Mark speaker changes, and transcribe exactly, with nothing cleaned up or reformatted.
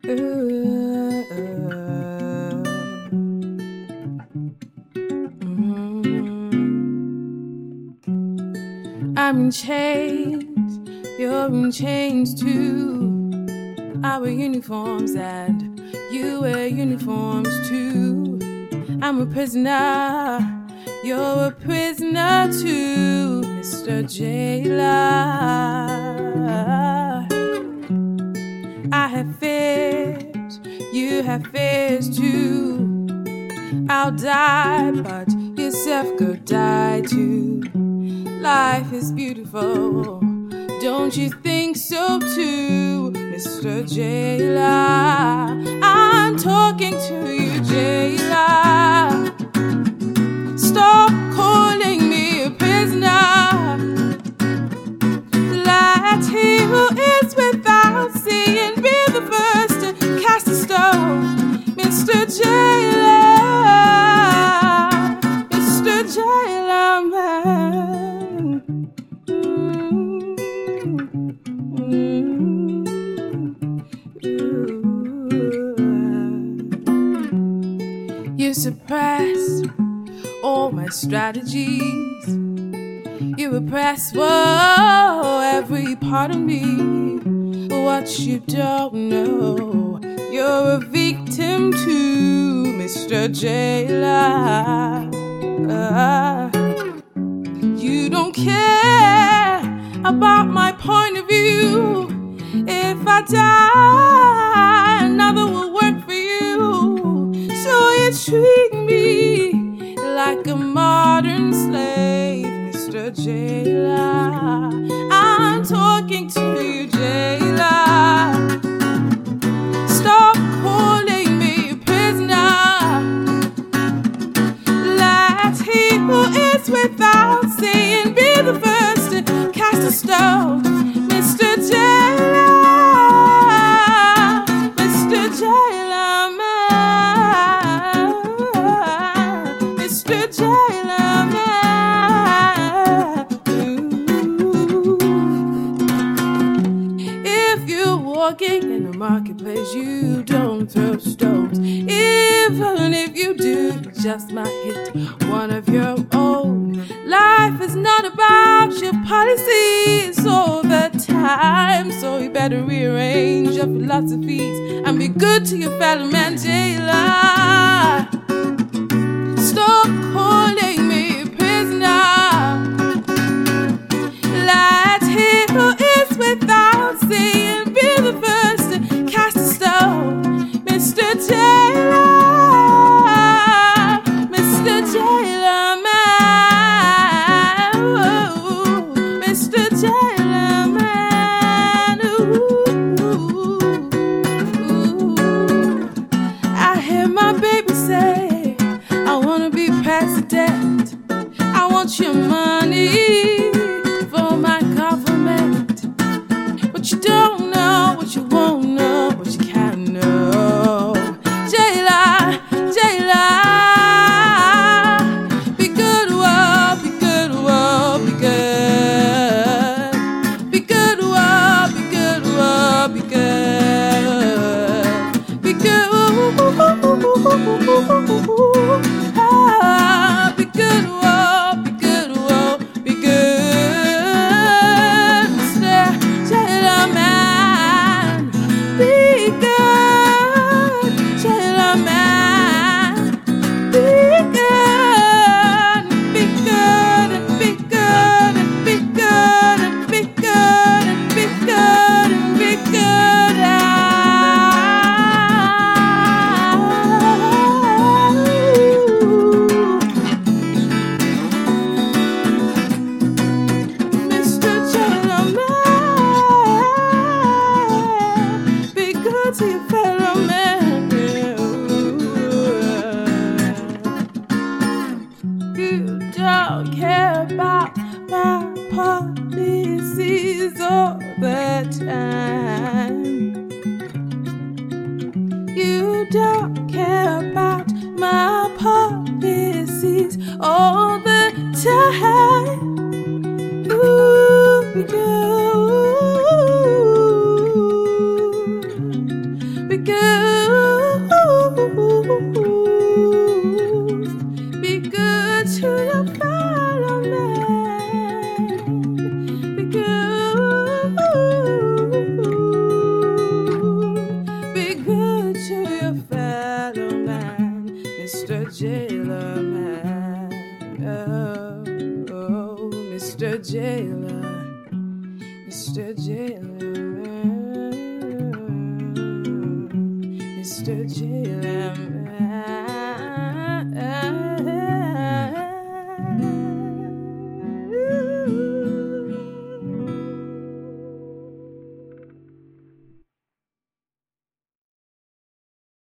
Speaker 1: Ooh, mm. I'm in chains, you're in chains too. I wear uniforms and you wear uniforms too. I'm a prisoner, you're a prisoner too, Mister Jailer. I have fears, you have fears too. I'll die, but yourself could die too. Life is beautiful, don't you think so too, Mister Jailer? I'm talking to you, Jailer. Stop calling me a prisoner. Let he who is without seeing be the first to cast a stone, Mister Jailer, Mister Jailer man. Mm-hmm. You suppress all my strategies. You repress, whoa, every part of me. What you don't know, you're a victim too, Mister Jailer. Uh, you don't care about my point of view. If I die, another will work for you. So you treat me like a modern slave, Mister Jailer. I'm talking to you, Jailer. Stop calling me a prisoner. Let he who is without seeing be the first to cast a stone, Mister Jailer, Mister Jailer man, Mister Jailer man. If you're walking in the marketplace, you don't throw stones. Even if you do, you just might hit one of your own. Life is not about your policies all the time, so you better rearrange your philosophies and be good to your fellow man, Jailer. Stop calling me a prisoner. Let he who is without seeing be the first to cast a stone, Mister Jailer, Mister Jailer man, ooh, Mister Jailer man. Ooh, ooh. I hear my baby say, I wanna be president. I want your money for my government. But you don't know what you won't know, what you can't know. Jailer, Jailer, be good, whoa, be good, whoa, be good. Be good, whoa, be good, whoa. Mister Jailer, Mister Jailer, Mister Jailer.